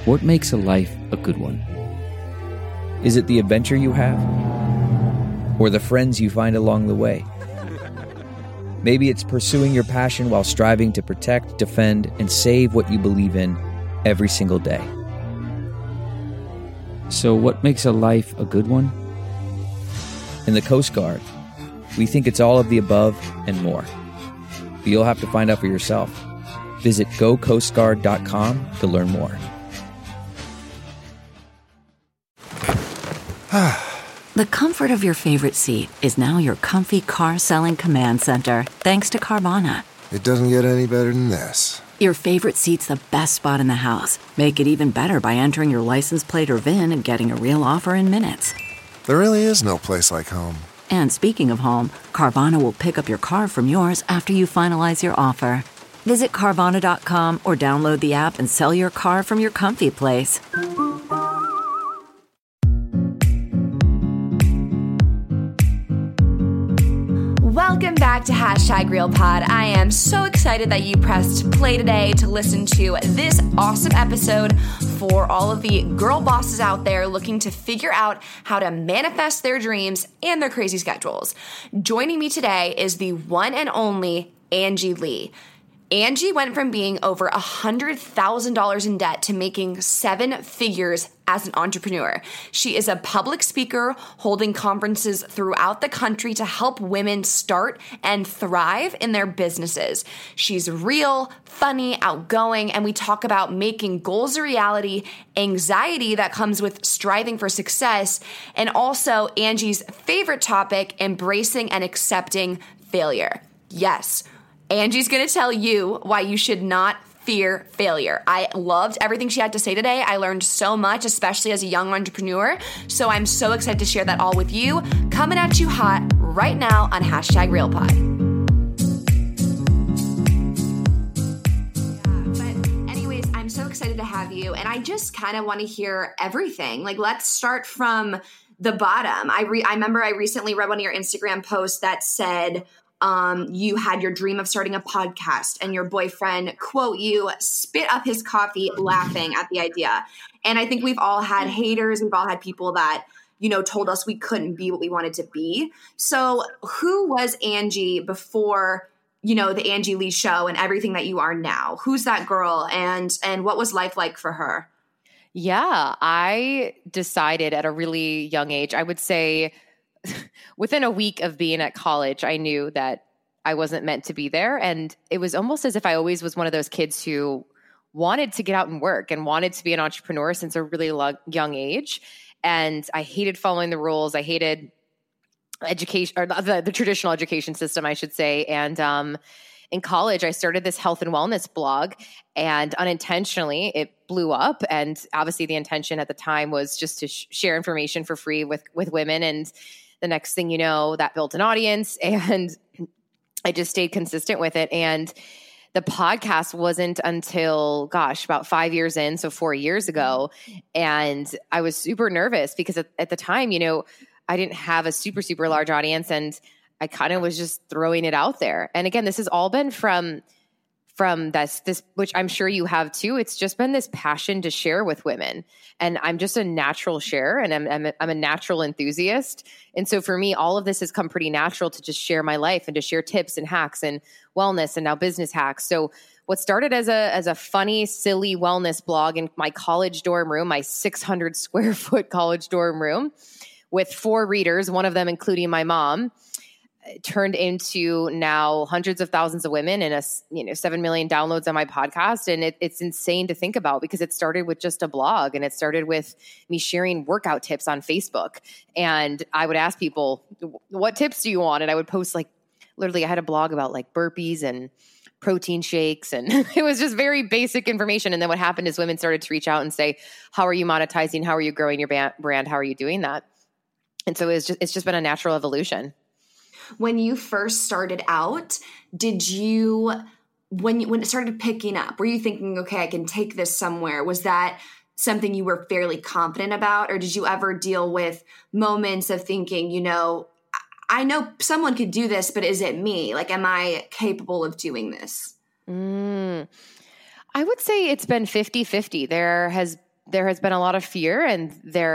What makes a life a good one? Is it the adventure you have? Or the friends you find along the way? Maybe it's pursuing your passion while striving to protect, defend, and save what you believe in every single day. So what makes a life a good one? In the Coast Guard, we think it's all of the above and more. But you'll have to find out for yourself. Visit gocoastguard.com to learn more. The comfort of your favorite seat is now your comfy car selling command center, thanks to Carvana. It doesn't get any better than this. Your favorite seat's the best spot in the house. Make it even better by entering your license plate or VIN and getting a real offer in minutes. There really is no place like home. And speaking of home, Carvana will pick up your car from yours after you finalize your offer. Visit Carvana.com or download the app and sell your car from your comfy place. Welcome back to #RealPod. I am so excited that you pressed play today to listen to this awesome episode for all of the girl bosses out there looking to figure out how to manifest their dreams and their crazy schedules. Joining me today is the one and only Angie Lee. Angie went from being over $100,000 in debt to making 7 figures as an entrepreneur. She is a public speaker holding conferences throughout the country to help women start and thrive in their businesses. She's real, funny, outgoing, and we talk about making goals a reality, anxiety that comes with striving for success, and also Angie's favorite topic, embracing and accepting failure. Yes, Angie's going to tell you why you should not fear failure. I loved everything she had to say today. I learned so much, especially as a young entrepreneur. So I'm so excited to share that all with you. Coming at you hot right now on #RealPod. But anyways, I'm so excited to have you. And I just kind of want to hear everything. Like, let's start from the bottom. I remember I recently read one of your Instagram posts that said, you had your dream of starting a podcast and your boyfriend, quote you, spit up his coffee laughing at the idea. And I think we've all had haters. We've all had people that, told us we couldn't be what we wanted to be. So who was Angie before, the Angie Lee show and everything that you are now? Who's that girl and what was life like for her? Yeah, I decided at a really young age, I would say within a week of being at college, I knew that I wasn't meant to be there. And it was almost as if I always was one of those kids who wanted to get out and work and wanted to be an entrepreneur since a really young age. And I hated following the rules. I hated education, or the traditional education system, I should say. And in college, I started this health and wellness blog, and unintentionally it blew up. And obviously the intention at the time was just to share information for free with women. And the next thing you know, that built an audience, and I just stayed consistent with it. And the podcast wasn't until, about 5 years in, so 4 years ago. And I was super nervous because at the time, I didn't have a super, super large audience, and I kind of was just throwing it out there. And again, this has all been from this, which I'm sure you have too. It's just been this passion to share with women. And I'm just a natural sharer, and I'm a natural enthusiast. And so for me, all of this has come pretty natural to just share my life and to share tips and hacks and wellness and now business hacks. So what started as a funny, silly wellness blog in my college dorm room, my 600 square foot college dorm room with 4 readers, one of them including my mom, turned into now hundreds of thousands of women and 7 million downloads on my podcast. And it's insane to think about because it started with just a blog, and it started with me sharing workout tips on Facebook. And I would ask people, what tips do you want? And I would post literally I had a blog about burpees and protein shakes. And it was just very basic information. And then what happened is women started to reach out and say, how are you monetizing? How are you growing your brand? How are you doing that? And so it's just been a natural evolution. When you first started out, did you, when it started picking up, were you thinking, okay, I can take this somewhere? Was that something you were fairly confident about? Or did you ever deal with moments of thinking, I know someone could do this, but is it me? Am I capable of doing this? I would say it's been 50-50. There has there has been a lot of fear, and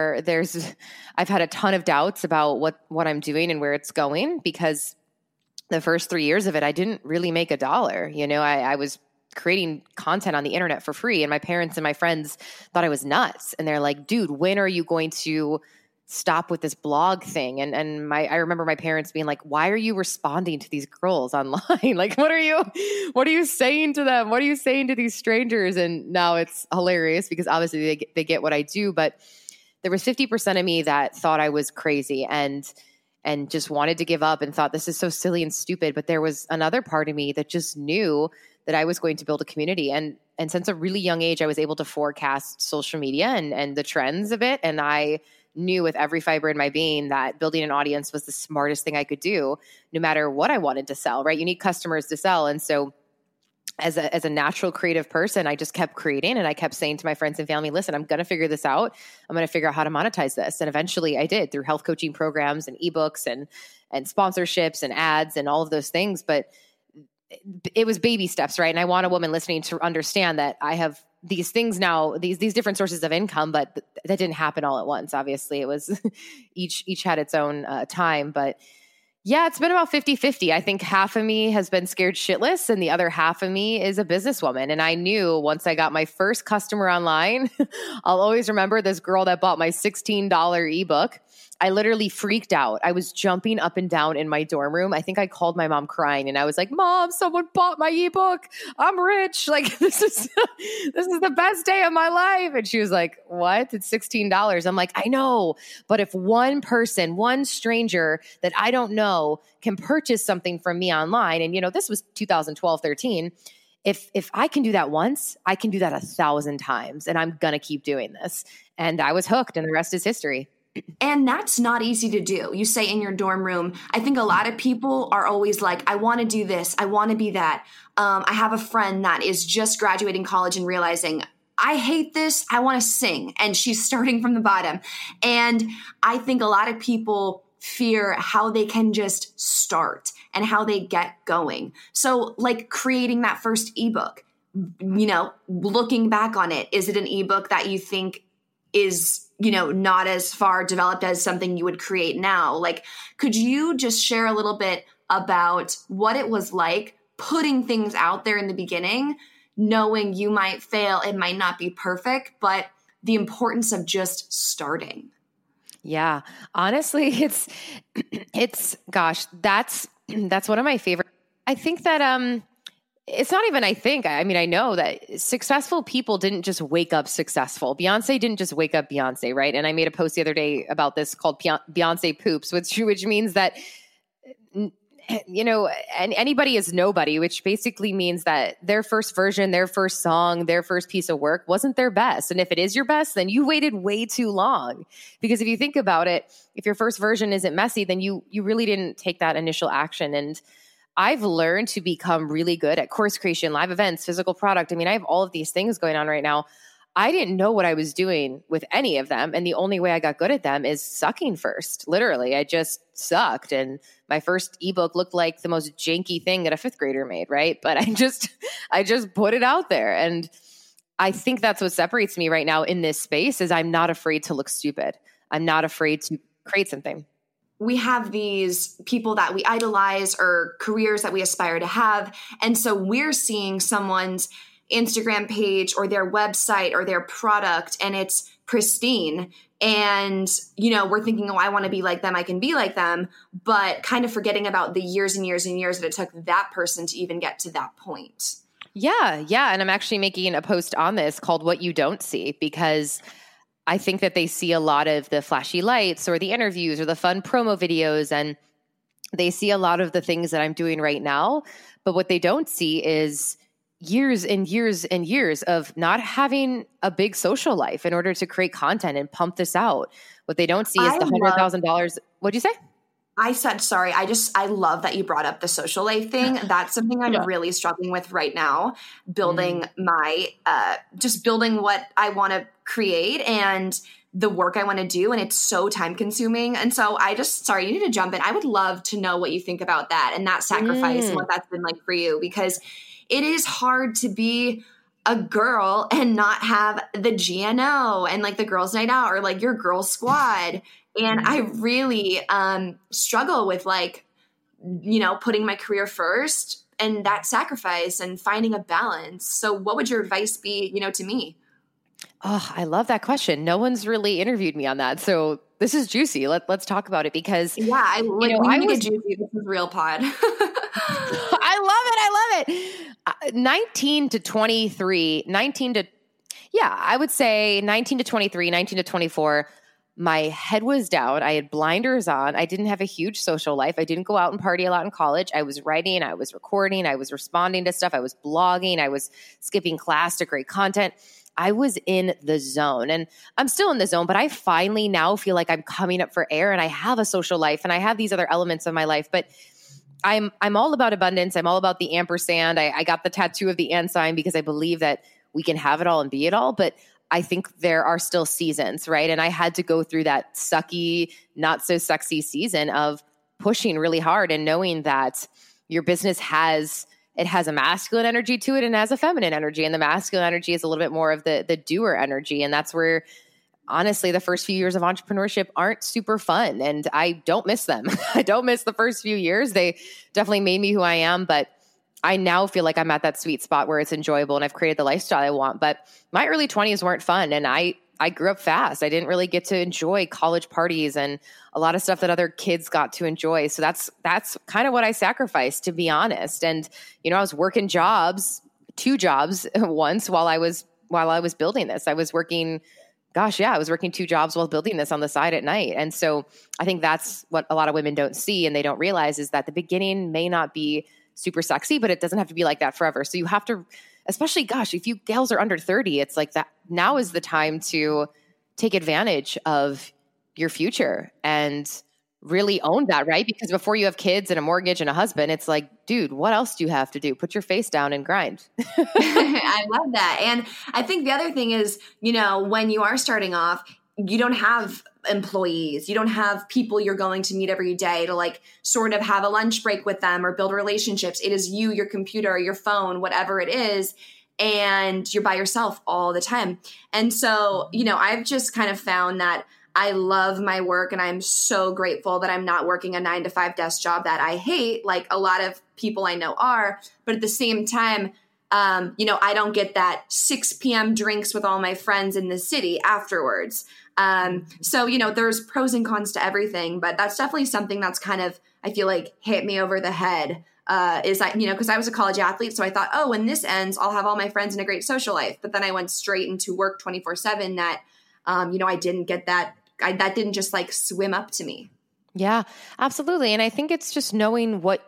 I've had a ton of doubts about what I'm doing and where it's going, because the first 3 years of it, I didn't really make $1. You know, I was creating content on the internet for free, and my parents and my friends thought I was nuts. And they're like, dude, when are you going to stop with this blog thing? And I remember my parents being like, why are you responding to these girls online? Like, what are you saying to them? What are you saying to these strangers? And now it's hilarious because obviously they get what I do, but there was 50% of me that thought I was crazy and just wanted to give up and thought this is so silly and stupid. But there was another part of me that just knew that I was going to build a community. And since a really young age, I was able to forecast social media and the trends of it. And I knew with every fiber in my being that building an audience was the smartest thing I could do, no matter what I wanted to sell, right? You need customers to sell. And so as a natural creative person, I just kept creating, and I kept saying to my friends and family, listen, I'm going to figure this out. I'm going to figure out how to monetize this. And eventually I did, through health coaching programs and ebooks and sponsorships and ads and all of those things. But it was baby steps, right? And I want a woman listening to understand that I have these things now, these different sources of income, but that didn't happen all at once. Obviously it was each had its own time, but yeah, it's been about 50-50. I think half of me has been scared shitless and the other half of me is a businesswoman. And I knew once I got my first customer online, I'll always remember this girl that bought my $16 ebook. I literally freaked out. I was jumping up and down in my dorm room. I think I called my mom crying and I was like, Mom, someone bought my ebook. I'm rich. Like, this is the best day of my life. And she was like, what? It's $16. I'm like, I know. But if one person, one stranger that I don't know can purchase something from me online, and this was 2012, 13. If I can do that once, I can do that 1,000 times, and I'm going to keep doing this. And I was hooked, and the rest is history. And that's not easy to do. You say in your dorm room. I think a lot of people are always like, I want to do this. I want to be that. I have a friend that is just graduating college and realizing, I hate this. I want to sing. And she's starting from the bottom. And I think a lot of people fear how they can just start and how they get going. So like creating that first ebook, looking back on it, is it an ebook that you think is not as far developed as something you would create now? Like, could you just share a little bit about what it was like putting things out there in the beginning, knowing you might fail, it might not be perfect, but the importance of just starting? Yeah, honestly, it's gosh, that's one of my favorite. I think that, it's not even, I know that successful people didn't just wake up successful. Beyonce didn't just wake up Beyonce, right? And I made a post the other day about this called Beyonce Poops, which means that, anybody is nobody, which basically means that their first version, their first song, their first piece of work wasn't their best. And if it is your best, then you waited way too long. Because if you think about it, if your first version isn't messy, then you really didn't take that initial action. And I've learned to become really good at course creation, live events, physical product. I have all of these things going on right now. I didn't know what I was doing with any of them. And the only way I got good at them is sucking first. Literally, I just sucked. And my first ebook looked like the most janky thing that a fifth grader made, right? But I just put it out there. And I think that's what separates me right now in this space is I'm not afraid to look stupid. I'm not afraid to create something. We have these people that we idolize or careers that we aspire to have. And so we're seeing someone's Instagram page or their website or their product and it's pristine. And, we're thinking, I want to be like them. I can be like them, but kind of forgetting about the years and years and years that it took that person to even get to that point. Yeah. And I'm actually making a post on this called What You Don't See, because I think that they see a lot of the flashy lights or the interviews or the fun promo videos, and they see a lot of the things that I'm doing right now. But what they don't see is years and years and years of not having a big social life in order to create content and pump this out. What they don't see is the $100,000. What'd you say? I said, sorry. I love that you brought up the social life thing. That's something I'm really struggling with right now, building building what I want to create and the work I want to do. And it's so time consuming. And so you need to jump in. I would love to know what you think about that and that sacrifice and what that's been like for you, because it is hard to be a girl and not have the GNO and like the girls' night out or like your girl squad. And I really struggle with like, you know, putting my career first and that sacrifice and finding a balance. So what would your advice be, you know, to me? Oh, I love that question. No one's really interviewed me on that. So this is juicy. Let's talk about it because we need to get juicy. This is real pod. I love it. 19 to 23, I would say 19 to 23, 19 to 24, my head was down. I had blinders on. I didn't have a huge social life. I didn't go out and party a lot in college. I was writing, I was recording, I was responding to stuff. I was blogging, I was skipping class to create content. I was in the zone and I'm still in the zone, but I finally now feel like I'm coming up for air and I have a social life and I have these other elements of my life, but I'm all about abundance. I'm all about the ampersand. I got the tattoo of the and sign because I believe that we can have it all and be it all, but I think there are still seasons, right? And I had to go through that sucky, not so sexy season of pushing really hard and knowing that your business has a masculine energy to it and has a feminine energy. And the masculine energy is a little bit more of the doer energy. And that's where, honestly, the first few years of entrepreneurship aren't super fun. And I don't miss them. I don't miss the first few years. They definitely made me who I am. But I now feel like I'm at that sweet spot where it's enjoyable and I've created the lifestyle I want. But my early 20s weren't fun. And I grew up fast. I didn't really get to enjoy college parties and a lot of stuff that other kids got to enjoy. So that's kind of what I sacrificed, to be honest. And, you know, I was working two jobs once while I was building this. I was working 2 jobs while building this on the side at night. And so I think that's what a lot of women don't see and they don't realize is that the beginning may not be super sexy, but it doesn't have to be like that forever. So you have to, especially, if you gals are under 30, it's like that now is the time to take advantage of your future and really own that, right? Because before you have kids and a mortgage and a husband, it's like, dude, what else do you have to do? Put your face down and grind. I love that. And I think the other thing is, you know, when you are starting off, you don't have employees. You don't have people you're going to meet every day to like sort of have a lunch break with them or build relationships. It is you, your computer, your phone, whatever it is. And you're by yourself all the time. And so, you know, I've just kind of found that I love my work and I'm so grateful that I'm not working a 9-to-5 desk job that I hate, like a lot of people I know are. But at the same time, you know, I don't get that 6 p.m. drinks with all my friends in the city afterwards. So, you know, there's pros and cons to everything, but that's definitely something that's kind of, I feel like, hit me over the head. Is that, you know, because I was a college athlete. So I thought, oh, when this ends, I'll have all my friends and a great social life. But then I went straight into work 24/7 that, you know, I didn't get that. That didn't just like swim up to me. Yeah, absolutely. And I think it's just knowing what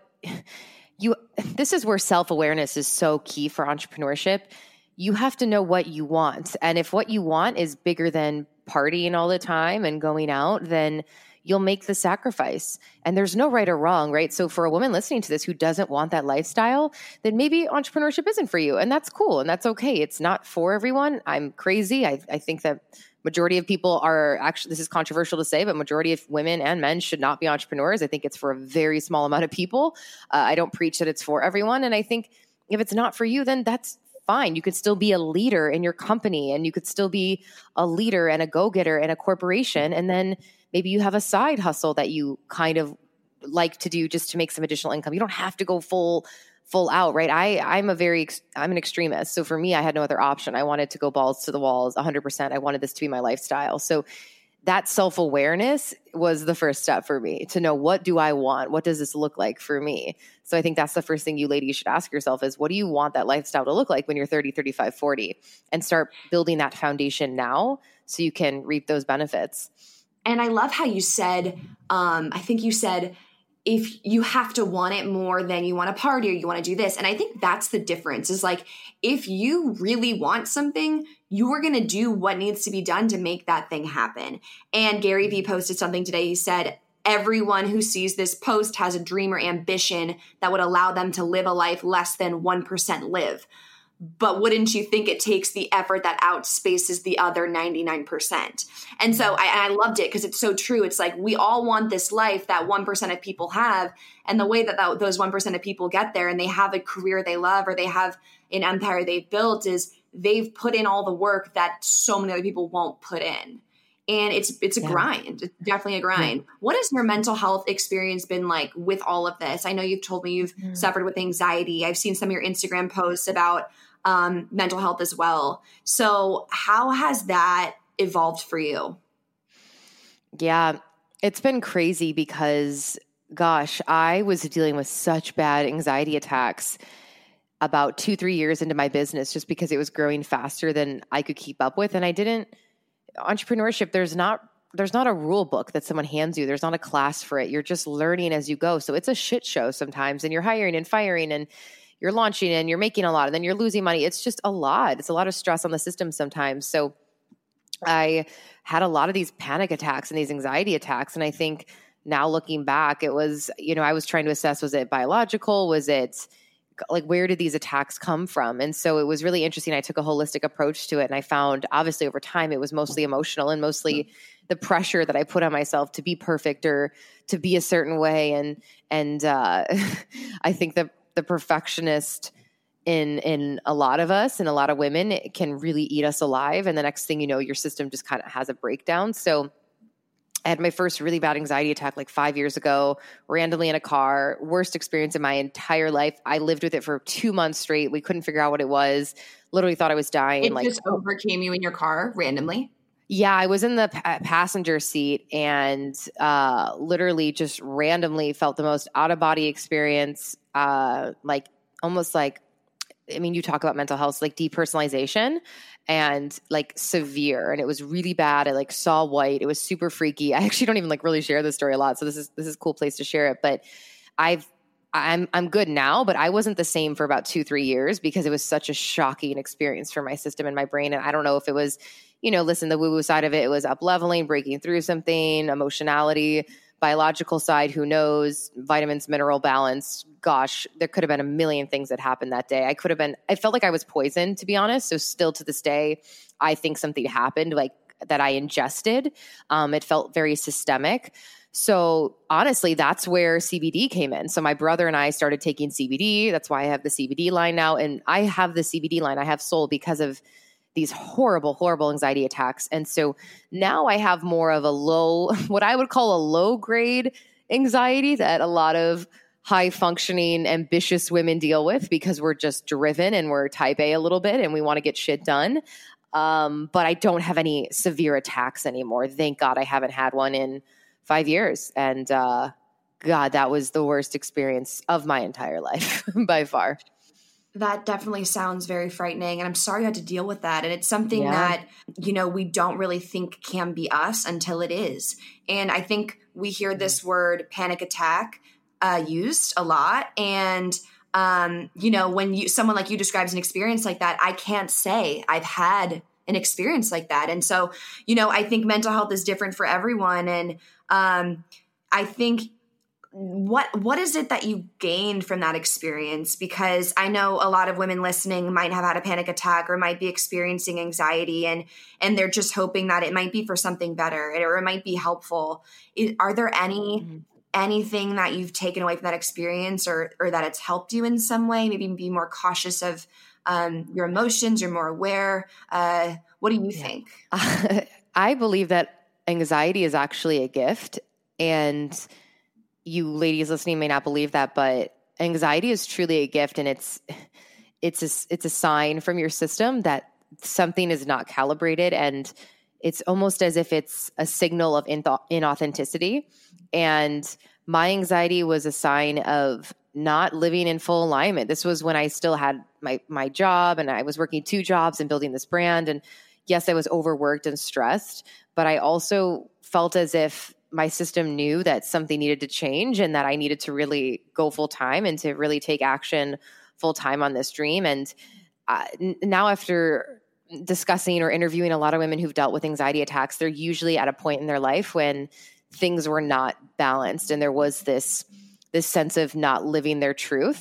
this is where self-awareness is so key for entrepreneurship. You have to know what you want. And if what you want is bigger than partying all the time and going out, then you'll make the sacrifice. And there's no right or wrong, right? So for a woman listening to this who doesn't want that lifestyle, then maybe entrepreneurship isn't for you. And that's cool. And that's okay. It's not for everyone. I'm crazy. I think that majority of people are actually, this is controversial to say, but majority of women and men should not be entrepreneurs. I think it's for a very small amount of people. I don't preach that it's for everyone. And I think if it's not for you, then that's fine. You could still be a leader in your company and you could still be a leader and a go-getter in a corporation. And then maybe you have a side hustle that you kind of like to do just to make some additional income. You don't have to go full out, right? I'm an extremist. So for me, I had no other option. I wanted to go balls to the walls 100%. I wanted this to be my lifestyle. So that self-awareness was the first step for me to know, what do I want? What does this look like for me? So I think that's the first thing you ladies should ask yourself is, what do you want that lifestyle to look like when you're 30, 35, 40? And start building that foundation now so you can reap those benefits. And I love how you said, I think you said, if you have to want it more than you want to party or you want to do this. And I think that's the difference is like, if you really want something, you are going to do what needs to be done to make that thing happen. And Gary Vee posted something today. He said, everyone who sees this post has a dream or ambition that would allow them to live a life less than 1% live. But wouldn't you think it takes the effort that outspaces the other 99%? And so I loved it because it's so true. It's like we all want this life that 1% of people have. And the way that those 1% of people get there and they have a career they love or they have an empire they've built is they've put in all the work that so many other people won't put in. And it's a grind. It's definitely a grind. Yeah. What has your mental health experience been like with all of this? I know you've told me you've suffered with anxiety. I've seen some of your Instagram posts about mental health as well. So how has that evolved for you? Yeah, it's been crazy because, gosh, I was dealing with such bad anxiety attacks about 2-3 years into my business just because it was growing faster than I could keep up with. And entrepreneurship, there's not a rule book that someone hands you. There's not a class for it. You're just learning as you go. So it's a shit show sometimes, and you're hiring and firing and you're launching and you're making a lot and then you're losing money. It's just a lot. It's a lot of stress on the system sometimes. So I had a lot of these panic attacks and these anxiety attacks. And I think now looking back, it was, I was trying to assess, was it biological? Was it like, where did these attacks come from? And so it was really interesting. I took a holistic approach to it, and I found obviously over time, it was mostly emotional and mostly the pressure that I put on myself to be perfect or to be a certain way. And I think that the perfectionist in a lot of us and a lot of women, it can really eat us alive. And the next thing you know, your system just kind of has a breakdown. So I had my first really bad anxiety attack like 5 years ago, randomly in a car, worst experience in my entire life. I lived with it for 2 months straight. We couldn't figure out what it was. Literally thought I was dying. It just overcame you in your car randomly? Yeah, I was in the passenger seat and literally just randomly felt the most out-of-body experience, almost like, you talk about mental health, like depersonalization and like severe. And it was really bad. I like saw white. It was super freaky. I actually don't even like really share this story a lot. So this is a cool place to share it. But I'm good now, but I wasn't the same for about 2-3 years because it was such a shocking experience for my system and my brain. And I don't know if it was, the woo-woo side of it, it was up-leveling, breaking through something, emotionality, biological side, who knows, vitamins, mineral balance. Gosh, there could have been a million things that happened that day. I felt like I was poisoned, to be honest. So still to this day, I think something happened like that I ingested. It felt very systemic. So honestly, that's where CBD came in. So my brother and I started taking CBD. That's why I have the CBD line now. And I have the CBD line I have sold because of these horrible, horrible anxiety attacks. And so now I have more of what I would call a low grade anxiety that a lot of high functioning, ambitious women deal with because we're just driven and we're type A a little bit and we want to get shit done. But I don't have any severe attacks anymore. Thank God I haven't had one in 5 years. And God, that was the worst experience of my entire life by far. That definitely sounds very frightening. And I'm sorry you had to deal with that. And it's something that, we don't really think can be us until it is. And I think we hear this word panic attack used a lot. And, when someone like you describes an experience like that, I can't say I've had an experience like that. And so, I think mental health is different for everyone. And I think what is it that you gained from that experience? Because I know a lot of women listening might have had a panic attack or might be experiencing anxiety and they're just hoping that it might be for something better or it might be helpful. Are there anything that you've taken away from that experience or that it's helped you in some way? Maybe be more cautious of your emotions, you're more aware. What do you think? I believe that anxiety is actually a gift, and you ladies listening may not believe that, but anxiety is truly a gift, and it's a sign from your system that something is not calibrated, and it's almost as if it's a signal of inauthenticity. And my anxiety was a sign of not living in full alignment. This was when I still had my job and I was working 2 jobs and building this brand. And yes, I was overworked and stressed, but I also felt as if my system knew that something needed to change and that I needed to really go full time and to really take action full time on this dream. And now after discussing or interviewing a lot of women who've dealt with anxiety attacks, they're usually at a point in their life when things were not balanced and there was this sense of not living their truth.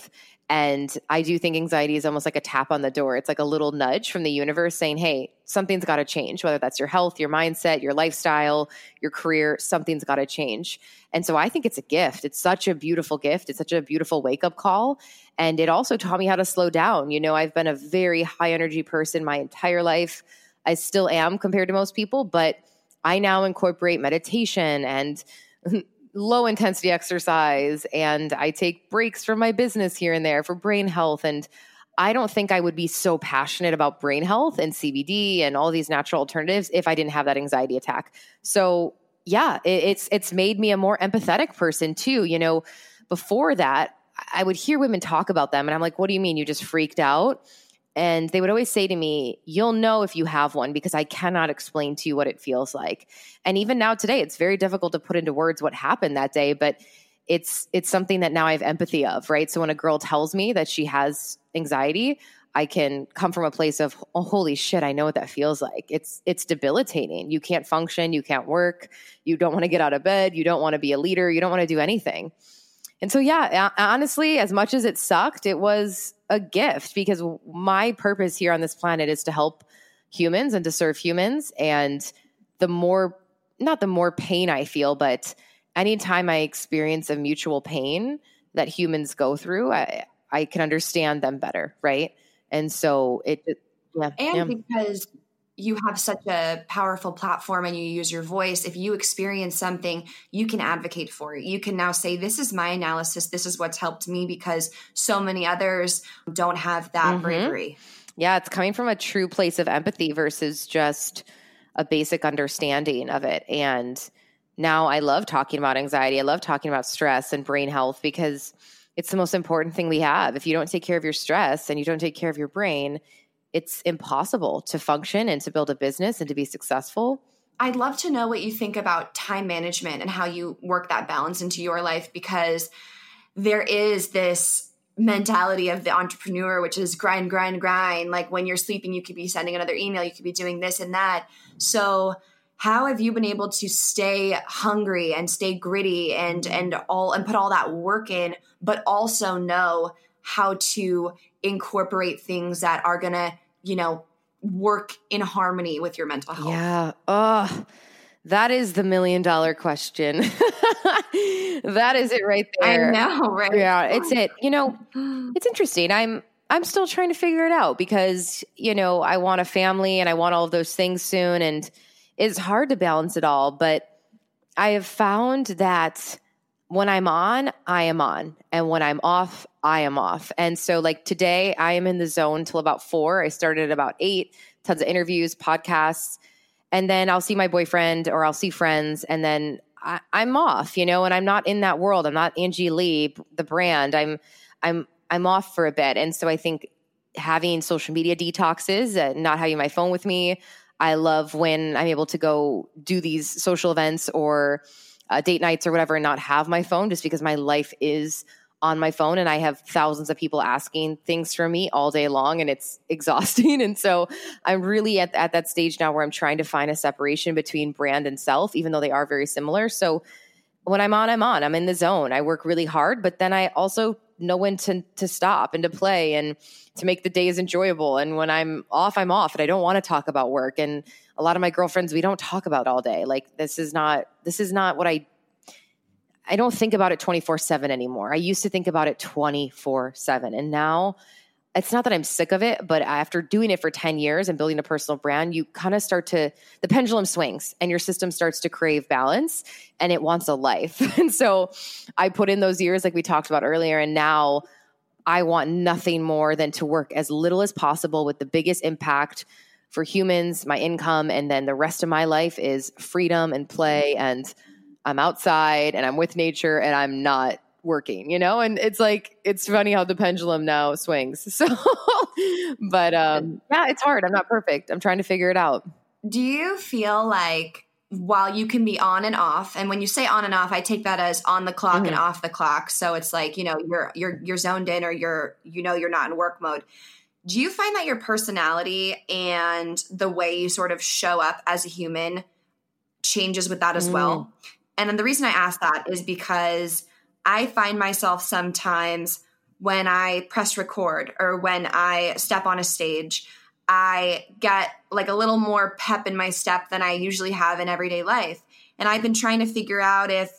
And I do think anxiety is almost like a tap on the door. It's like a little nudge from the universe saying, hey, something's got to change, whether that's your health, your mindset, your lifestyle, your career, something's got to change. And so I think it's a gift. It's such a beautiful gift. It's such a beautiful wake-up call. And it also taught me how to slow down. You know, I've been a very high energy person my entire life. I still am compared to most people, but I now incorporate meditation and low intensity exercise, and I take breaks from my business here and there for brain health. And I don't think I would be so passionate about brain health and CBD and all these natural alternatives if I didn't have that anxiety attack. So yeah, it's made me a more empathetic person too. You know, before that, I would hear women talk about them and I'm like, what do you mean? You just freaked out? And they would always say to me, you'll know if you have one because I cannot explain to you what it feels like. And even now today, it's very difficult to put into words what happened that day, but it's something that now I have empathy of, right? So when a girl tells me that she has anxiety, I can come from a place of, oh, holy shit, I know what that feels like. It's debilitating. You can't function. You can't work. You don't want to get out of bed. You don't want to be a leader. You don't want to do anything. And so, yeah, honestly, as much as it sucked, it was a gift because my purpose here on this planet is to help humans and to serve humans. And not the more pain I feel, but anytime I experience a mutual pain that humans go through, I can understand them better. Right. And so because you have such a powerful platform and you use your voice, if you experience something, you can advocate for it. You can now say, this is my analysis. This is what's helped me because so many others don't have that bravery. Yeah. It's coming from a true place of empathy versus just a basic understanding of it. And now I love talking about anxiety. I love talking about stress and brain health because it's the most important thing we have. If you don't take care of your stress and you don't take care of your brain, it's impossible to function and to build a business and to be successful. I'd love to know what you think about time management and how you work that balance into your life, because there is this mentality of the entrepreneur, which is grind, grind, grind. Like when you're sleeping, you could be sending another email, you could be doing this and that. So how have you been able to stay hungry and stay gritty and put all that work in, but also know how to incorporate things that are going to, work in harmony with your mental health? Yeah. Oh, that is the $1 million question. That is it right there. I know, right? Yeah, it's it. It's interesting. I'm still trying to figure it out because, I want a family and I want all of those things soon. And it's hard to balance it all. But I have found that when I'm on, I am on. And when I'm off, I am off. And so like today, I am in the zone till about 4. I started at about 8, tons of interviews, podcasts. And then I'll see my boyfriend or I'll see friends. And then I'm off, and I'm not in that world. I'm not Angie Lee, the brand. I'm off for a bit. And so I think having social media detoxes, not having my phone with me. I love when I'm able to go do these social events or date nights or whatever and not have my phone, just because my life is on my phone and I have thousands of people asking things from me all day long and it's exhausting. And so I'm really at that stage now where I'm trying to find a separation between brand and self, even though they are very similar. So when I'm on, I'm in the zone. I work really hard, but then I also know when to stop and to play and to make the days enjoyable. And when I'm off and I don't want to talk about work. And a lot of my girlfriends, we don't talk about all day. Like this is not what I don't think about it 24/7 anymore. I used to think about it 24/7. And now it's not that I'm sick of it, but after doing it for 10 years and building a personal brand, you kind of the pendulum swings and your system starts to crave balance and it wants a life. And so I put in those years like we talked about earlier. And now I want nothing more than to work as little as possible with the biggest impact for humans, my income. And then the rest of my life is freedom and play. And I'm outside and I'm with nature and I'm not working, and it's like, it's funny how the pendulum now swings. So, but yeah, it's hard. I'm not perfect. I'm trying to figure it out. Do you feel like while you can be on and off, and when you say on and off, I take that as on the clock and off the clock. So it's like, you're zoned in or you're not in work mode. Do you find that your personality and the way you sort of show up as a human changes with that as well? And then the reason I ask that is because I find myself sometimes when I press record or when I step on a stage, I get like a little more pep in my step than I usually have in everyday life. And I've been trying to figure out if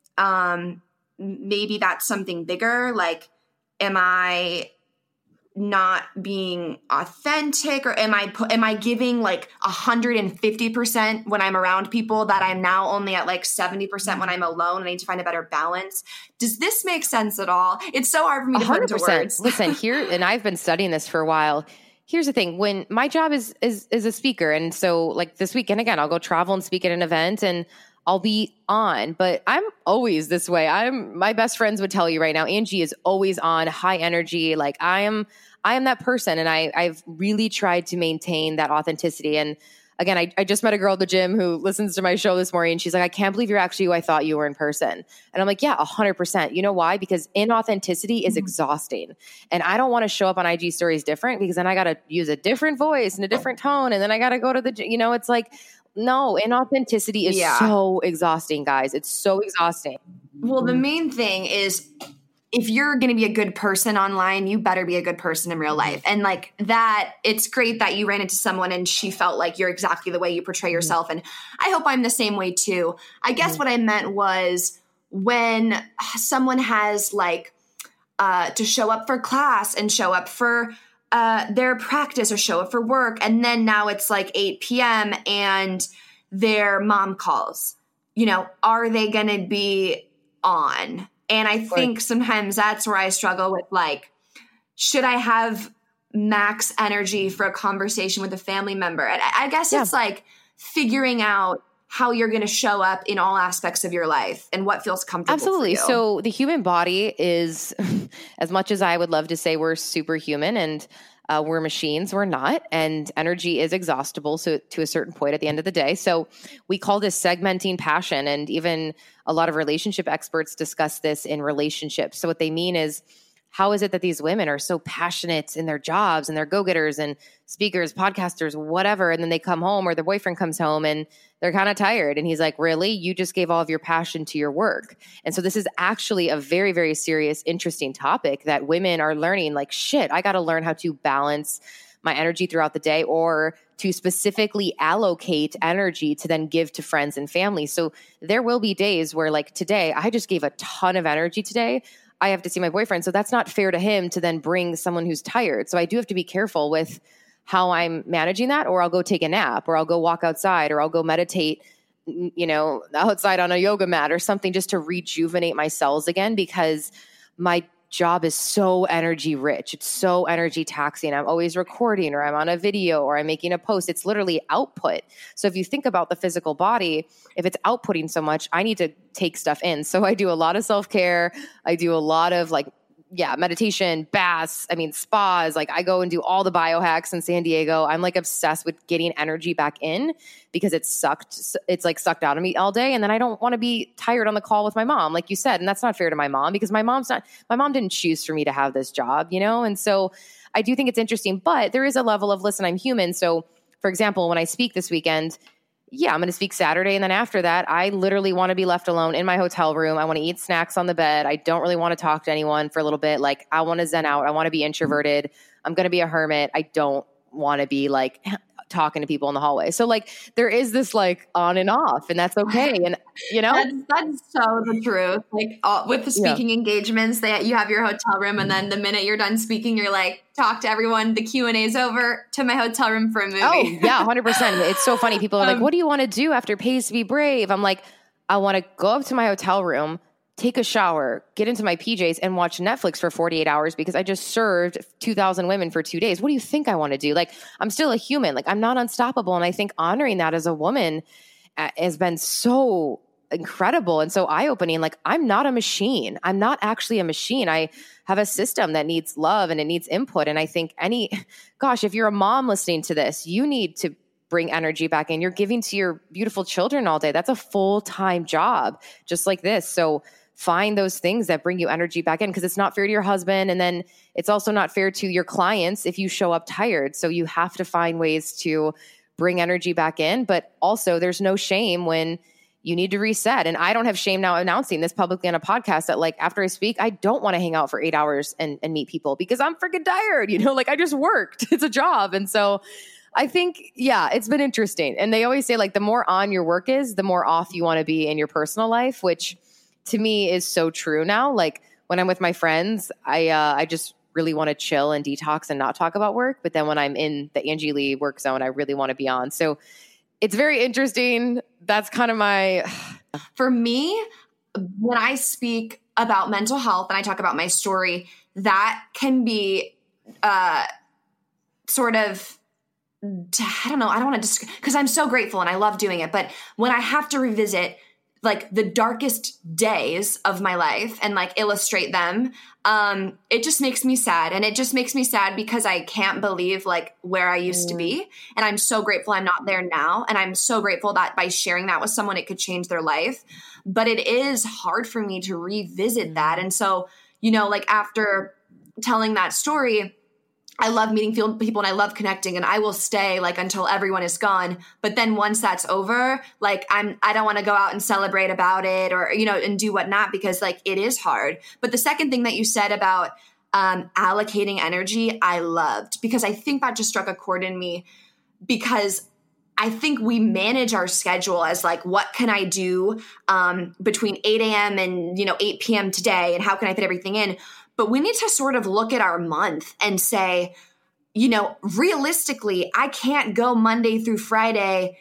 maybe that's something bigger. Like, am I not being authentic, or am I giving like 150% when I'm around people that I'm now only at like 70% when I'm alone? I need to find a better balance. Does this make sense at all? It's so hard for me to put into words. Listen, here, and I've been studying this for a while. Here's the thing: when my job is a speaker, and so like this weekend again, I'll go travel and speak at an event, and I'll be on, but I'm always this way. My best friends would tell you right now, Angie is always on, high energy. Like I am that person. And I've really tried to maintain that authenticity. And again, I just met a girl at the gym who listens to my show this morning. And she's like, I can't believe you're actually who I thought you were in person. And I'm like, yeah, 100%. You know why? Because inauthenticity is exhausting. And I don't want to show up on IG stories different, because then I got to use a different voice and a different tone. And then I got to go to the, it's like, no, inauthenticity is so exhausting, guys. It's so exhausting. Well, the main thing is, if you're going to be a good person online, you better be a good person in real life. And like that, it's great that you ran into someone and she felt like you're exactly the way you portray yourself. And I hope I'm the same way too. I guess what I meant was, when someone has like to show up for class and show up for their practice or show up for work, and then now it's like 8 p.m. and their mom calls, are they going to be on? And I think sometimes that's where I struggle with, like, should I have max energy for a conversation with a family member? And I guess it's like figuring out how you're going to show up in all aspects of your life and what feels comfortable. Absolutely. For you. So the human body is, as much as I would love to say we're superhuman and we're machines, we're not. And energy is exhaustible. So to a certain point at the end of the day. So we call this segmenting passion. And even a lot of relationship experts discuss this in relationships. So what they mean is, how is it that these women are so passionate in their jobs and they're go-getters and speakers, podcasters, whatever, and then they come home, or their boyfriend comes home and they're kind of tired. And he's like, really? You just gave all of your passion to your work. And so this is actually a very, very serious, interesting topic that women are learning, like, shit, I got to learn how to balance my energy throughout the day, or to specifically allocate energy to then give to friends and family. So there will be days where, like today, I just gave a ton of energy today. I have to see my boyfriend. So that's not fair to him to then bring someone who's tired. So I do have to be careful with how I'm managing that, or I'll go take a nap, or I'll go walk outside, or I'll go meditate, outside on a yoga mat or something, just to rejuvenate my cells again, because my job is so energy rich. It's so energy taxing. I'm always recording, or I'm on a video, or I'm making a post. It's literally output. So if you think about the physical body, if it's outputting so much, I need to take stuff in. So I do a lot of self-care. I do a lot of meditation, baths, spas. Like, I go and do all the biohacks in San Diego. I'm like obsessed with getting energy back in, because it's like sucked out of me all day. And then I don't want to be tired on the call with my mom, like you said. And that's not fair to my mom, because my mom didn't choose for me to have this job, And so I do think it's interesting, but there is a level of, listen, I'm human. So for example, when I speak this weekend, I'm going to speak Saturday. And then after that, I literally want to be left alone in my hotel room. I want to eat snacks on the bed. I don't really want to talk to anyone for a little bit. Like, I want to zen out. I want to be introverted. I'm going to be a hermit. I don't want to be like talking to people in the hallway. So like, there is this like on and off, and that's okay. And that's so the truth. Like, with the speaking engagements, that you have your hotel room, and then the minute you're done speaking, you're like, talk to everyone. The Q&A is over, to my hotel room for a movie. Oh yeah, 100%. It's so funny. People are like, what do you want to do after Pays to Be Brave? I'm like, I want to go up to my hotel room, take a shower, get into my PJs, and watch Netflix for 48 hours because I just served 2,000 women for 2 days. What do you think I want to do? Like, I'm still a human. Like, I'm not unstoppable. And I think honoring that as a woman has been so incredible and so eye-opening. Like, I'm not a machine. I'm not actually a machine. I have a system that needs love and it needs input. And I think if you're a mom listening to this, you need to bring energy back in. You're giving to your beautiful children all day. That's a full-time job, just like this. So find those things that bring you energy back in, because it's not fair to your husband. And then it's also not fair to your clients if you show up tired. So you have to find ways to bring energy back in. But also, there's no shame when you need to reset. And I don't have shame now announcing this publicly on a podcast that like after I speak, I don't want to hang out for 8 hours and meet people because I'm freaking tired, like I just worked. It's a job. And so I think, yeah, it's been interesting. And they always say like the more on your work is, the more off you want to be in your personal life, which to me is so true now. Like when I'm with my friends, I just really want to chill and detox and not talk about work. But then when I'm in the Angie Lee work zone, I really want to be on. So it's very interesting. That's kind of my... For me, when I speak about mental health and I talk about my story, that can be sort of, I don't know, I don't want to because I'm so grateful and I love doing it. But when I have to revisit like the darkest days of my life and like illustrate them, it just makes me sad. And it just makes me sad because I can't believe like where I used to be. And I'm so grateful I'm not there now. And I'm so grateful that by sharing that with someone, it could change their life. But it is hard for me to revisit that. And so, like after telling that story, I love meeting people and I love connecting and I will stay like until everyone is gone. But then once that's over, like I don't want to go out and celebrate about it or, and do whatnot because like it is hard. But the second thing that you said about allocating energy, I loved because I think that just struck a chord in me because I think we manage our schedule as like, what can I do between 8 a.m. and, 8 p.m. today and how can I fit everything in? But we need to sort of look at our month and say, realistically, I can't go Monday through Friday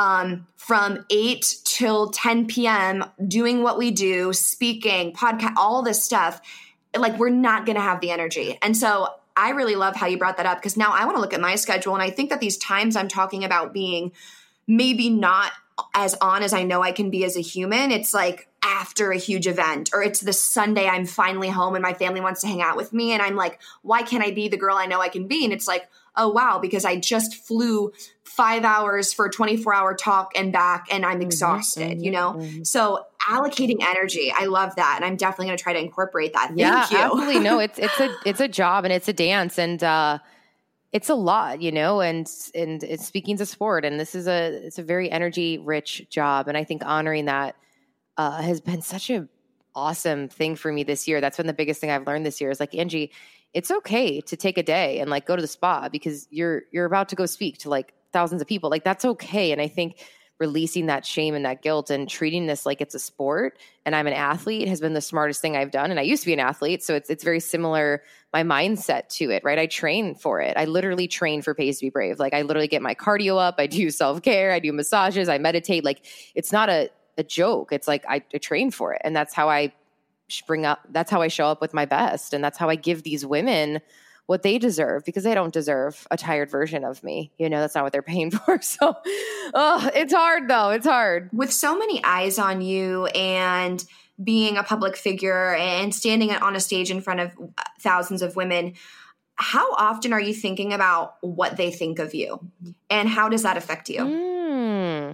from 8 till 10 p.m. doing what we do, speaking, podcast, all this stuff. Like we're not going to have the energy. And so I really love how you brought that up because now I want to look at my schedule. And I think that these times I'm talking about being maybe not as on as I know I can be as a human, it's like after a huge event or it's the Sunday I'm finally home and my family wants to hang out with me. And I'm like, why can't I be the girl I know I can be? And it's like, oh, wow, because I just flew 5 hours for a 24-hour talk and back and I'm exhausted, So allocating energy, I love that. And I'm definitely going to try to incorporate that. Thank you. Absolutely. No, it's a job and it's a dance and it's a lot, and it's speaking's a sport and it's a very energy rich job. And I think honoring that has been such an awesome thing for me this year. That's been the biggest thing I've learned this year is like, Angie, it's okay to take a day and like go to the spa because you're about to go speak to like thousands of people. Like that's okay. And I think releasing that shame and that guilt and treating this like it's a sport and I'm an athlete has been the smartest thing I've done. And I used to be an athlete. So it's very similar, my mindset to it, right? I train for it. I literally train for Pays to Be Brave. Like I literally get my cardio up. I do self-care. I do massages. I meditate. Like it's not a joke. It's like I train for it. And that's how I that's how I show up with my best. And that's how I give these women what they deserve because they don't deserve a tired version of me. That's not what they're paying for. So, it's hard though. It's hard. With so many eyes on you and being a public figure and standing on a stage in front of thousands of women, how often are you thinking about what they think of you and how does that affect you?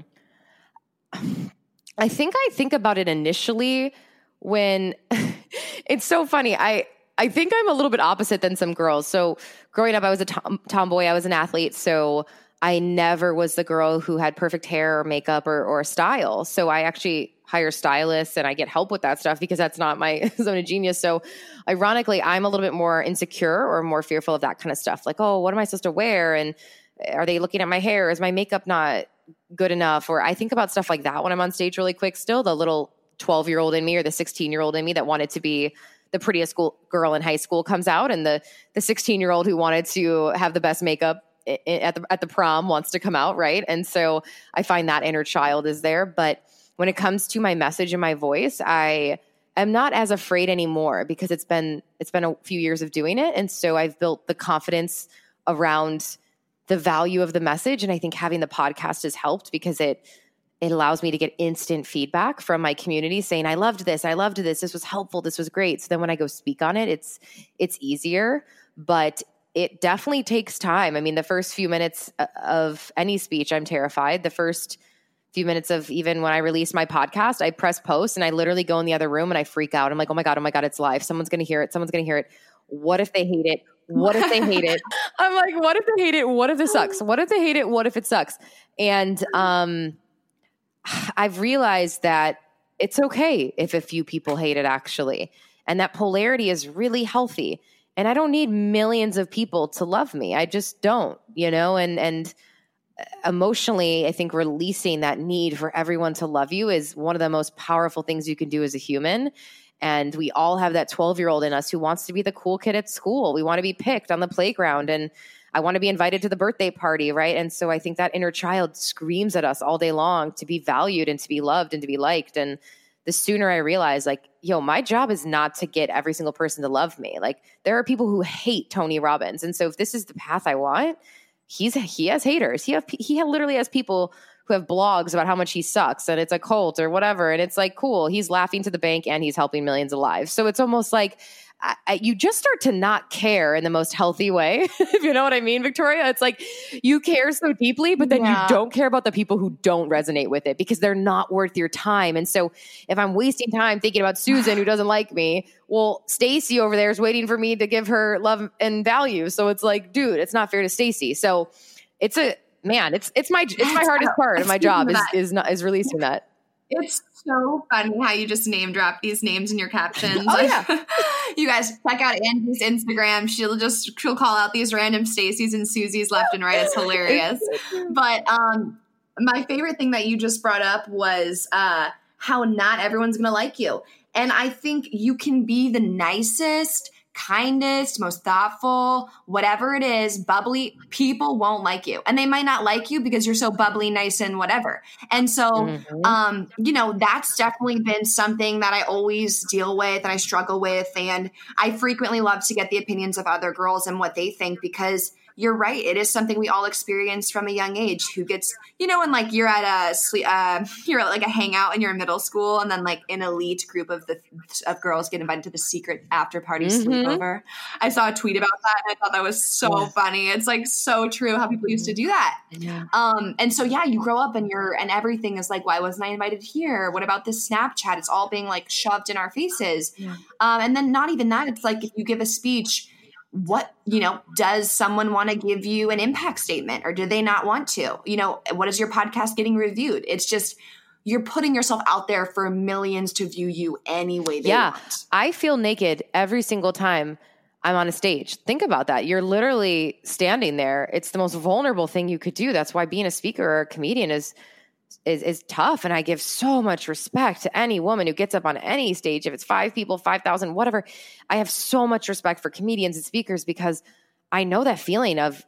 I think about it initially when it's so funny. I think I'm a little bit opposite than some girls. So growing up, I was a tomboy. I was an athlete. So I never was the girl who had perfect hair or makeup or style. So I actually hire stylists and I get help with that stuff because that's not my zone of genius. So ironically, I'm a little bit more insecure or more fearful of that kind of stuff. Like, oh, what am I supposed to wear? And are they looking at my hair? Is my makeup not good enough? Or I think about stuff like that when I'm on stage really quick. Still the little 12-year-old in me or the 16-year-old in me that wanted to be the prettiest girl in high school comes out, and the 16-year-old who wanted to have the best makeup at the prom wants to come out, right? And so I find that inner child is there. But when it comes to my message and my voice, I am not as afraid anymore because it's been a few years of doing it, and so I've built the confidence around the value of the message. And I think having the podcast has helped because it allows me to get instant feedback from my community saying, I loved this. This was helpful. This was great. So then when I go speak on it, it's easier, but it definitely takes time. I mean, the first few minutes of any speech, I'm terrified. The first few minutes of even when I release my podcast, I press post and I literally go in the other room and I freak out. I'm like, oh my God, it's live. Someone's going to hear it. What if they hate it? What if they hate it? I'm like, what if they hate it? What if it sucks? What if they hate it? What if it sucks? And, I've realized that it's okay if a few people hate it, actually. And that polarity is really healthy. And I don't need millions of people to love me. I just don't, and emotionally, I think releasing that need for everyone to love you is one of the most powerful things you can do as a human. And we all have that 12-year-old in us who wants to be the cool kid at school. We want to be picked on the playground, and I want to be invited to the birthday party, right? And so I think that inner child screams at us all day long to be valued and to be loved and to be liked. And the sooner I realize, like, my job is not to get every single person to love me. Like, there are people who hate Tony Robbins. And so if this is the path I want, he has haters. He literally has people who have blogs about how much he sucks and it's a cult or whatever. And it's like, cool, he's laughing to the bank and he's helping millions of lives. So it's almost like you just start to not care in the most healthy way, if you know what I mean, Victoria. It's like you care so deeply, but then you don't care about the people who don't resonate with it because they're not worth your time. And so if I'm wasting time thinking about Susan who doesn't like me, well, Stacy over there is waiting for me to give her love and value. So it's like, dude, it's not fair to Stacy. So it's my hardest part of my job is releasing that. It's so funny how you just name drop these names in your captions. Oh, yeah. You guys check out Angie's Instagram. She'll call out these random Stacys and Susies left and right. It's hilarious. But my favorite thing that you just brought up was how not everyone's going to like you. And I think you can be the nicest, kindest, most thoughtful, whatever it is, bubbly, people won't like you. And they might not like you because you're so bubbly, nice, and whatever. And so, that's definitely been something that I always deal with and I struggle with. And I frequently love to get the opinions of other girls and what they think, because you're right. It is something we all experience from a young age. Who gets, when like you're at you're at like a hangout in your middle school, and then like an elite group of girls get invited to the secret after party sleepover. I saw a tweet about that, and I thought that was so funny. It's like so true how people used to do that. Yeah. And so you grow up and everything is like, why wasn't I invited here? What about this Snapchat? It's all being like shoved in our faces. Yeah. And then not even that. It's like if you give a speech, what, does someone want to give you an impact statement or do they not want to? What is your podcast getting reviewed? It's just, you're putting yourself out there for millions to view you any way they want. I feel naked every single time I'm on a stage. Think about that. You're literally standing there. It's the most vulnerable thing you could do. That's why being a speaker or a comedian is tough. And I give so much respect to any woman who gets up on any stage. If it's 5 people, 5,000, whatever, I have so much respect for comedians and speakers because I know that feeling of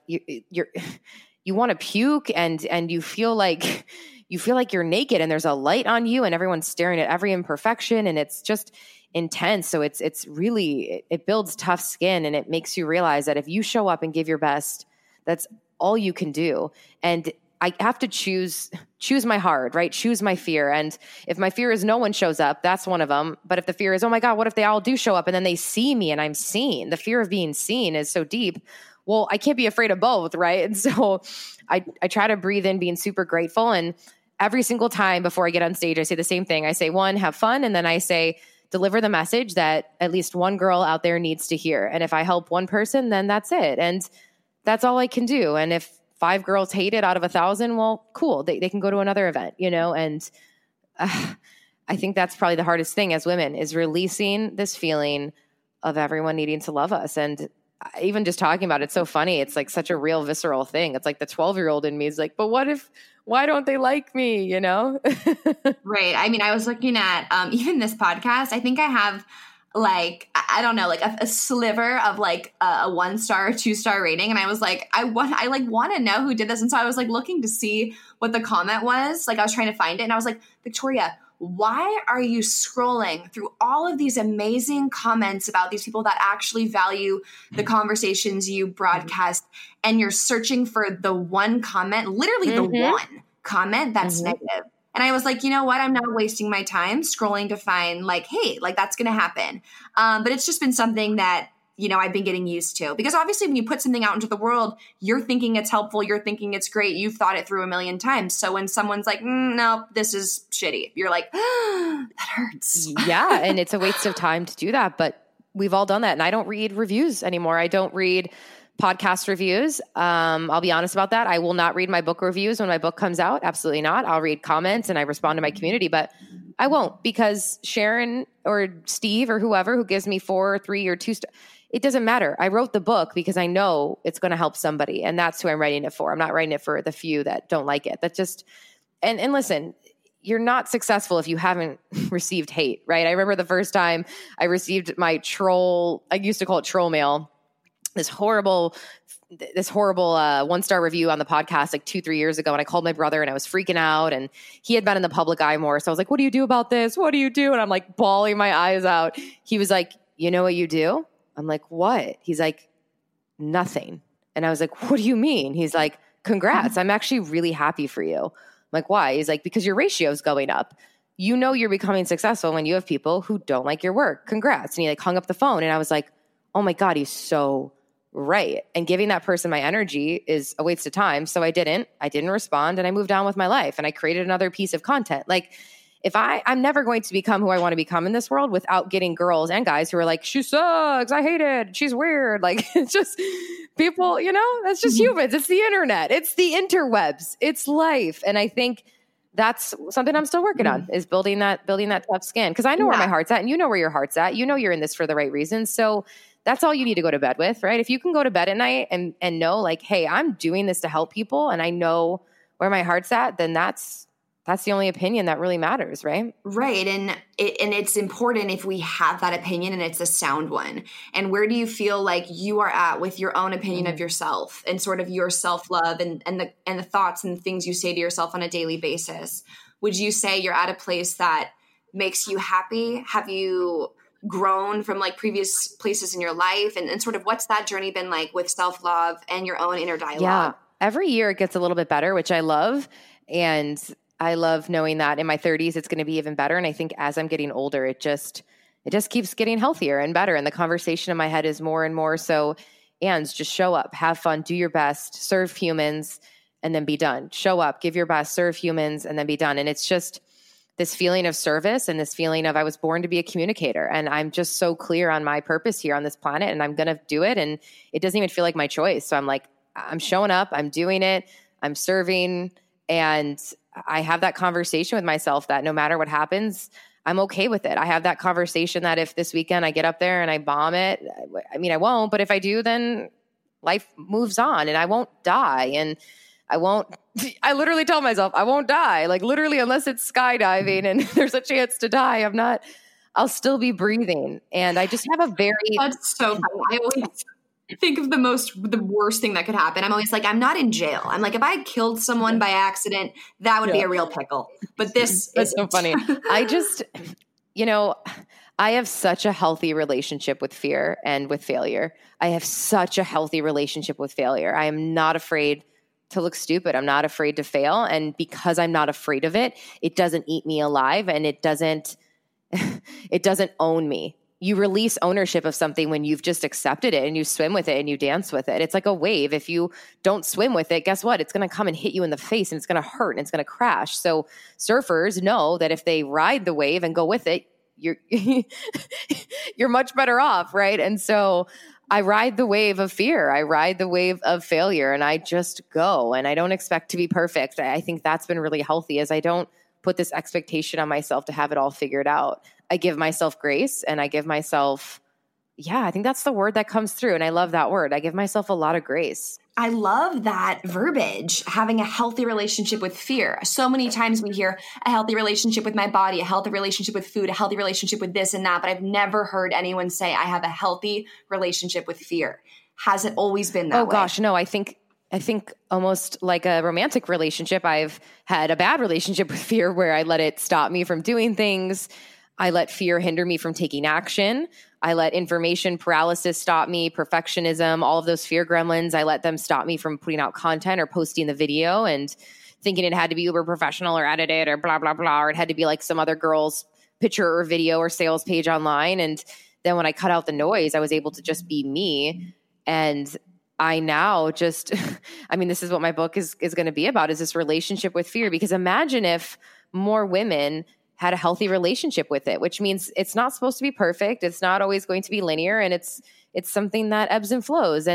you want to puke and you feel like you're naked and there's a light on you and everyone's staring at every imperfection and it's just intense. So it's really, it builds tough skin and it makes you realize that if you show up and give your best, that's all you can do. And I have to choose my heart, right? Choose my fear. And if my fear is no one shows up, that's one of them. But if the fear is, oh my God, what if they all do show up and then they see me and I'm seen? The fear of being seen is so deep. Well, I can't be afraid of both, right? And so I try to breathe in being super grateful. And every single time before I get on stage, I say the same thing. I say, 1, have fun. And then I say, deliver the message that at least one girl out there needs to hear. And if I help one person, then that's it. And that's all I can do. And if 5 girls hate it out of 1,000, well, cool. They can go to another event, and I think that's probably the hardest thing as women is releasing this feeling of everyone needing to love us. And even just talking about it's so funny. It's like such a real visceral thing. It's like the 12-year-old in me is like, but why don't they like me? Right. I mean, I was looking at even this podcast. I think I have like, I don't know, like a sliver of like a 1-star or 2-star rating. And I was like, I want to know who did this. And so I was like looking to see what the comment was. Like I was trying to find it. And I was like, Victoria, why are you scrolling through all of these amazing comments about these people that actually value the conversations you broadcast? And you're searching for the one comment, literally the one comment that's negative. And I was like, you know what? I'm not wasting my time scrolling to find like, hey, like that's going to happen. But it's just been something that, I've been getting used to, because obviously when you put something out into the world, you're thinking it's helpful. You're thinking it's great. You've thought it through a million times. So when someone's like, no, this is shitty, you're like, that hurts. Yeah. And it's a waste of time to do that. But we've all done that. And I don't read reviews anymore. I don't read podcast reviews. I'll be honest about that. I will not read my book reviews when my book comes out. Absolutely not. I'll read comments and I respond to my community, but I won't, because Sharon or Steve or whoever who gives me 4 or 3 or 2 it doesn't matter. I wrote the book because I know it's going to help somebody, and that's who I'm writing it for. I'm not writing it for the few that don't like it. That just, and listen, you're not successful if you haven't received hate, right? I remember the first time I received my troll, I used to call it troll mail, this horrible 1-star review on the podcast like 2-3 years ago. And I called my brother and I was freaking out, and he had been in the public eye more. So I was like, what do you do about this? What do you do? And I'm like bawling my eyes out. He was like, you know what you do? I'm like, what? He's like, nothing. And I was like, what do you mean? He's like, congrats. I'm actually really happy for you. I'm like, why? He's like, because your ratio is going up. You know, you're becoming successful when you have people who don't like your work. Congrats. And he like hung up the phone. And I was like, oh my God, he's so right. And giving that person my energy is a waste of time. So I didn't respond, and I moved on with my life, and I created another piece of content. Like, if I'm never going to become who I want to become in this world without getting girls and guys who are like, she sucks, I hate it, she's weird. Like, it's just people, you know, that's just humans. It's the internet. It's the interwebs. It's life. And I think that's something I'm still working on, is building that tough skin. Because I know where my heart's at, and you know where your heart's at. You know you're in this for the right reasons. So that's all you need to go to bed with, right? If you can go to bed at night and know like, hey, I'm doing this to help people, and I know where my heart's at, then that's the only opinion that really matters, right? Right. And it's important if we have that opinion and it's a sound one. And where do you feel like you are at with your own opinion of yourself and sort of your self-love and the thoughts and things you say to yourself on a daily basis? Would you say you're at a place that makes you happy? Have you grown from like previous places in your life? And sort of what's that journey been like with self-love and your own inner dialogue? Yeah. Every year it gets a little bit better, which I love. And I love knowing that in my 30s, it's going to be even better. And I think as I'm getting older, it just keeps getting healthier and better. And the conversation in my head is more and more so, and just show up, have fun, do your best, serve humans, and then be done. Show up, give your best, serve humans, and then be done. And it's just this feeling of service and this feeling of I was born to be a communicator. And I'm just so clear on my purpose here on this planet, and I'm going to do it. And it doesn't even feel like my choice. So I'm like, I'm showing up, I'm doing it, I'm serving, and I have that conversation with myself that no matter what happens, I'm okay with it. I have that conversation that if this weekend I get up there and I bomb it, I mean, I won't, but if I do, then life moves on and I won't die. And I literally tell myself I won't die. Like literally, unless it's skydiving and there's a chance to die, I'll still be breathing. And I just have a very— That's so funny. I always think of the worst thing that could happen. I'm always like, I'm not in jail. I'm like, if I killed someone by accident, that would be a real pickle. But this is so funny. I just, I have such a healthy relationship with fear and with failure. I have such a healthy relationship with failure. I am not afraid to look stupid. I'm not afraid to fail. And because I'm not afraid of it, it doesn't eat me alive, and it doesn't own me. You release ownership of something when you've just accepted it and you swim with it and you dance with it. It's like a wave. If you don't swim with it, guess what? It's going to come and hit you in the face, and it's going to hurt, and it's going to crash. So surfers know that if they ride the wave and go with it, you're much better off, right? And so I ride the wave of fear. I ride the wave of failure, and I just go, and I don't expect to be perfect. I think that's been really healthy, as I don't put this expectation on myself to have it all figured out. I give myself grace, and I give myself, I think that's the word that comes through. And I love that word. I give myself a lot of grace. I love that verbiage, having a healthy relationship with fear. So many times we hear a healthy relationship with my body, a healthy relationship with food, a healthy relationship with this and that, but I've never heard anyone say I have a healthy relationship with fear. Has it always been that way? Oh gosh, no, I think almost like a romantic relationship, I've had a bad relationship with fear where I let it stop me from doing things. I let fear hinder me from taking action. I let information paralysis stop me, perfectionism, all of those fear gremlins. I let them stop me from putting out content or posting the video and thinking it had to be uber professional or edited or blah, blah, blah, or it had to be like some other girl's picture or video or sales page online. And then when I cut out the noise, I was able to just be me. And I now just, this is what my book is going to be about, is this relationship with fear. Because imagine if more women had a healthy relationship with it, which means it's not supposed to be perfect. It's not always going to be linear, and it's something that ebbs and flows. And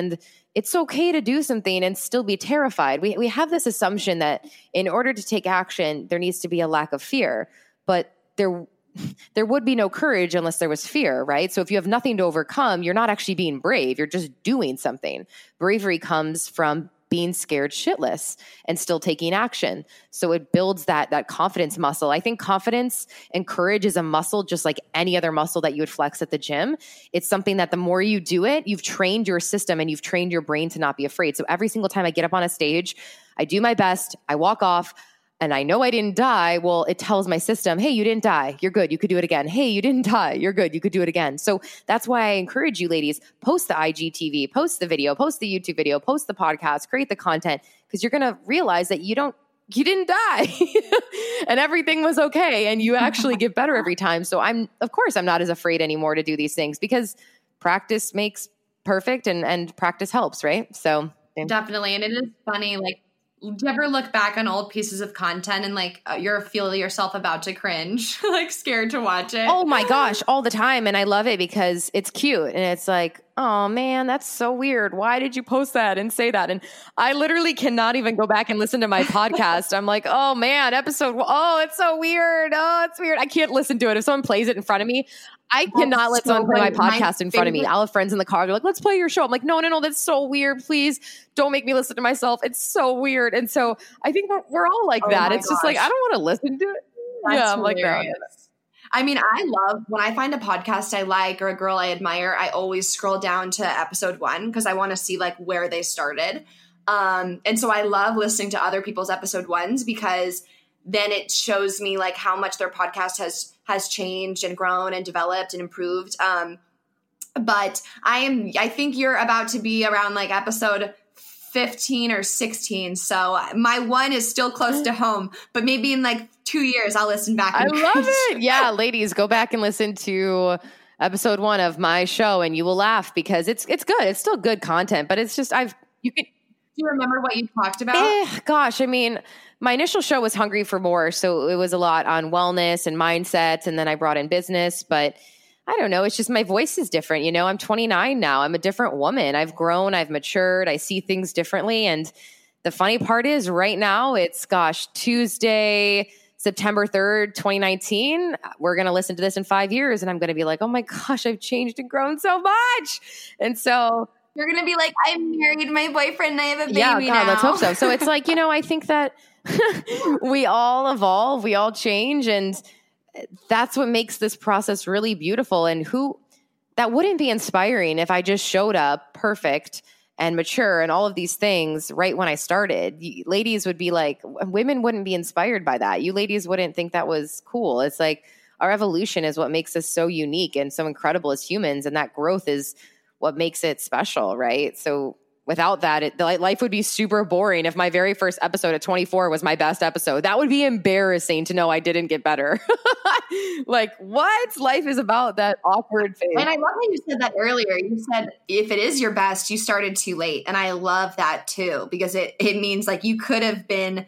it's okay to do something and still be terrified. We have this assumption that in order to take action, there needs to be a lack of fear, but there would be no courage unless there was fear, right? So if you have nothing to overcome, you're not actually being brave. You're just doing something. Bravery comes from being scared shitless and still taking action. So it builds that confidence muscle. I think confidence and courage is a muscle just like any other muscle that you would flex at the gym. It's something that the more you do it, you've trained your system and you've trained your brain to not be afraid. So every single time I get up on a stage, I do my best, I walk off, and I know I didn't die. Well, it tells my system, hey, you didn't die. You're good. You could do it again. Hey, you didn't die. You're good. You could do it again. So that's why I encourage you ladies, post the IGTV, post the video, post the YouTube video, post the podcast, create the content, because you're going to realize that you didn't die and everything was okay. And you actually get better every time. So of course, I'm not as afraid anymore to do these things because practice makes perfect and practice helps, right? So definitely. And it is funny, like, do you ever look back on old pieces of content and like you're feel yourself about to cringe, like scared to watch it? Oh my gosh, all the time. And I love it because it's cute. And it's like, oh man, that's so weird. Why did you post that and say that? And I literally cannot even go back and listen to my podcast. I'm like, oh man, it's so weird. Oh, it's weird. I can't listen to it. If someone plays it in front of me, I cannot let someone play my podcast in front of me. I'll have friends in the car. They're like, let's play your show. I'm like, no, that's so weird. Please don't make me listen to myself. It's so weird. And so I think we're all like that. It's just like, I don't want to listen to it. That's I'm hilarious. Like, no. I mean, I love when I find a podcast I like or a girl I admire, I always scroll down to episode 1 because I want to see like where they started. And so I love listening to other people's episode 1s because then it shows me like how much their podcast has changed and grown and developed and improved. But I think you're about to be around like episode 15 or 16. So my 1 is still close to home, but maybe in like 2 years, I'll listen back. I love it. Yeah. Ladies, go back and listen to episode 1 of my show and you will laugh because it's good. It's still good content, but it's just, do you remember what you talked about? Gosh, I mean, my initial show was Hungry for More. So it was a lot on wellness and mindsets. And then I brought in business, but I don't know. It's just my voice is different. You know, I'm 29 now. I'm a different woman. I've grown. I've matured. I see things differently. And the funny part is right now it's, Tuesday, September 3rd, 2019. We're going to listen to this in 5 years. And I'm going to be like, oh my gosh, I've changed and grown so much. And so you're going to be like, I married my boyfriend and I have a baby now. Let's hope so. So it's like, I think that we all evolve, we all change. And that's what makes this process really beautiful. And that wouldn't be inspiring if I just showed up perfect and mature and all of these things right when I started. Ladies would be like, women wouldn't be inspired by that. You ladies wouldn't think that was cool. It's like our evolution is what makes us so unique and so incredible as humans. And that growth is what makes it special, right? So without that, life would be super boring. If my very first episode at 24 was my best episode, that would be embarrassing to know I didn't get better. Like, what? Life is about that awkward phase. And I love how you said that earlier. You said, if it is your best, you started too late. And I love that too, because it means like you could have been,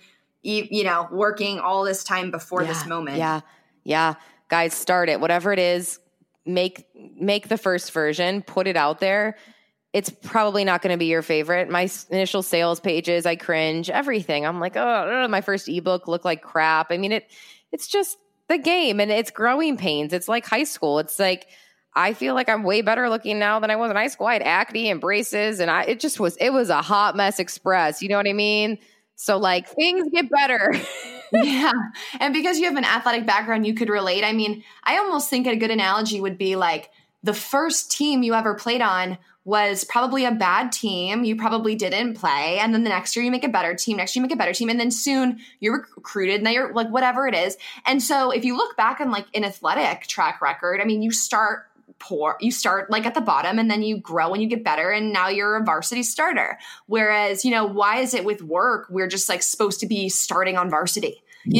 working all this time before this moment. Yeah. Guys, start it. Whatever it is, make the first version, put it out there. It's probably not going to be your favorite. My initial sales pages, I cringe, everything. I'm like, oh, my first ebook looked like crap. I mean, it's just the game and it's growing pains. It's like high school. It's like, I feel like I'm way better looking now than I was in high school. I had acne and braces and it was a hot mess express. You know what I mean? So like things get better. Yeah. And because you have an athletic background, you could relate. I mean, I almost think a good analogy would be like the first team you ever played on was probably a bad team. You probably didn't play. And then the next year you make a better team. Next year you make a better team. And then soon you're recruited. Now you're like, whatever it is. And so if you look back on like an athletic track record, I mean, you start poor, you start like at the bottom and then you grow and you get better. And now you're a varsity starter. Whereas, why is it with work? We're just like supposed to be starting on varsity.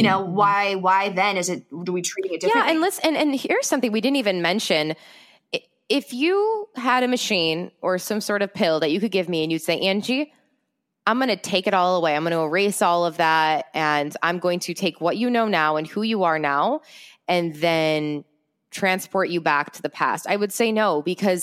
Why then do we treat it differently? Yeah. And here's something we didn't even mention. If you had a machine or some sort of pill that you could give me and you'd say, Angie, I'm going to take it all away. I'm going to erase all of that. And I'm going to take what you know now and who you are now and then transport you back to the past. I would say no, because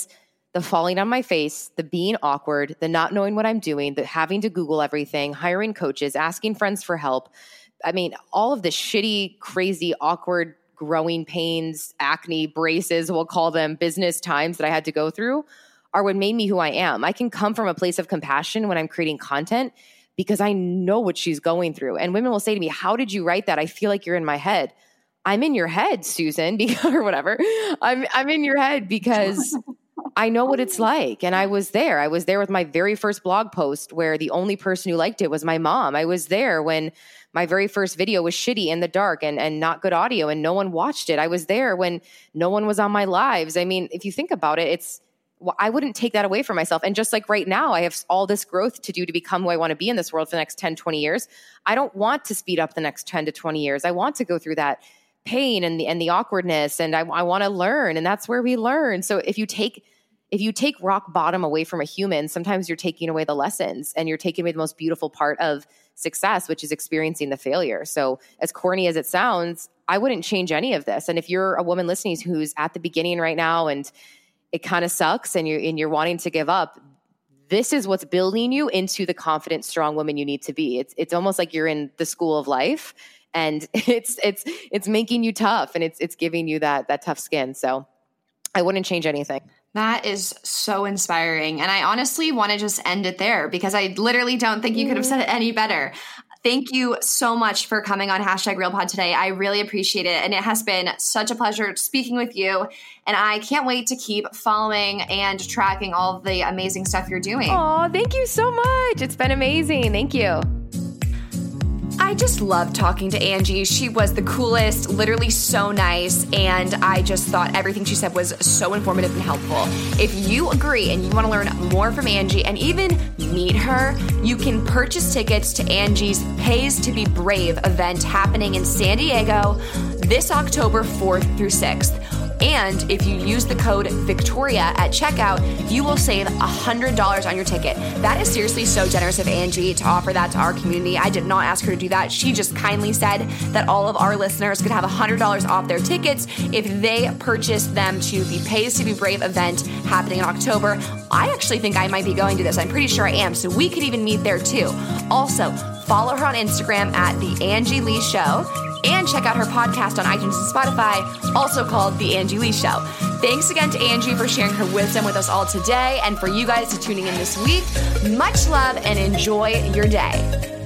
the falling on my face, the being awkward, the not knowing what I'm doing, the having to Google everything, hiring coaches, asking friends for help. I mean, all of the shitty, crazy, awkward, growing pains, acne, braces, we'll call them, business times that I had to go through are what made me who I am. I can come from a place of compassion when I'm creating content because I know what she's going through. And women will say to me, how did you write that? I feel like you're in my head. I'm in your head, Susan, or whatever. I'm in your head because I know what it's like. And I was there. I was there with my very first blog post where the only person who liked it was my mom. I was there when my very first video was shitty in the dark and not good audio and no one watched it. I was there when no one was on my lives. I mean, if you think about it, I wouldn't take that away from myself. And just like right now, I have all this growth to do to become who I want to be in this world for the next 10, 20 years. I don't want to speed up the next 10 to 20 years. I want to go through that pain and the awkwardness, and I want to learn, and that's where we learn. So if you take rock bottom away from a human, sometimes you're taking away the lessons and you're taking away the most beautiful part of success, which is experiencing the failure. So as corny as it sounds, I wouldn't change any of this. And if you're a woman listening who's at the beginning right now and it kind of sucks and you're wanting to give up, this is what's building you into the confident, strong woman you need to be. It's almost like you're in the school of life, and it's making you tough, and it's giving you that tough skin. So I wouldn't change anything. That is so inspiring. And I honestly want to just end it there because I literally don't think you could have said it any better. Thank you so much for coming on #RealPod today. I really appreciate it. And it has been such a pleasure speaking with you. And I can't wait to keep following and tracking all of the amazing stuff you're doing. Oh, thank you so much. It's been amazing. Thank you. I just loved talking to Angie. She was the coolest, literally so nice, and I just thought everything she said was so informative and helpful. If you agree and you want to learn more from Angie and even meet her, you can purchase tickets to Angie's Pays to Be Brave event happening in San Diego this October 4th through 6th. And if you use the code Victoria at checkout, you will save $100 on your ticket. That is seriously so generous of Angie to offer that to our community. I did not ask her to do that. She just kindly said that all of our listeners could have $100 off their tickets if they purchase them to the Pays to Be Brave event happening in October. I actually think I might be going to this. I'm pretty sure I am. So we could even meet there too. Also, follow her on Instagram at The Angie Lee Show. And check out her podcast on iTunes and Spotify, also called The Angie Lee Show. Thanks again to Angie for sharing her wisdom with us all today, and for you guys tuning in this week. Much love and enjoy your day.